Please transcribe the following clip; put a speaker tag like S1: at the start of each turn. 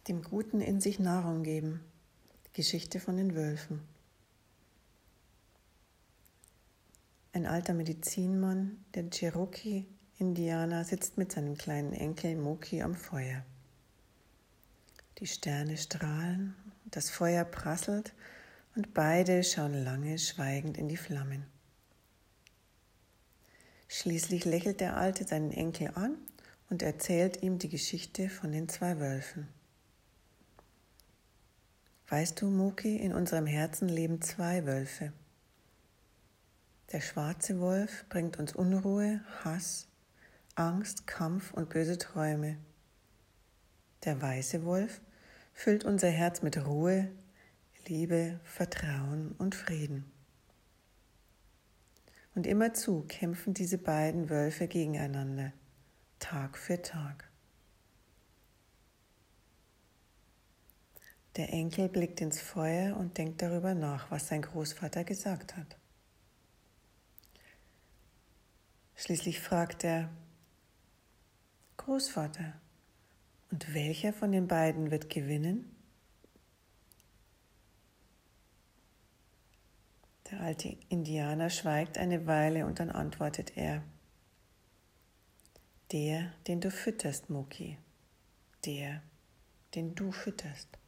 S1: Dem Guten in sich Nahrung geben. Geschichte von den Wölfen. Ein alter Medizinmann, der Cherokee-Indianer, sitzt mit seinem kleinen Enkel Moki am Feuer. Die Sterne strahlen, das Feuer prasselt und beide schauen lange schweigend in die Flammen. Schließlich lächelt der Alte seinen Enkel an und erzählt ihm die Geschichte von den 2 Wölfen. Weißt du, Moki, in unserem Herzen leben 2 Wölfe. Der schwarze Wolf bringt uns Unruhe, Hass, Angst, Kampf und böse Träume. Der weiße Wolf füllt unser Herz mit Ruhe, Liebe, Vertrauen und Frieden. Und immerzu kämpfen diese beiden Wölfe gegeneinander, Tag für Tag. Der Enkel blickt ins Feuer und denkt darüber nach, was sein Großvater gesagt hat. Schließlich fragt er: Großvater, und welcher von den beiden wird gewinnen? Der alte Indianer schweigt eine Weile und dann antwortet er: Der, den du fütterst, Moki. Der, den du fütterst.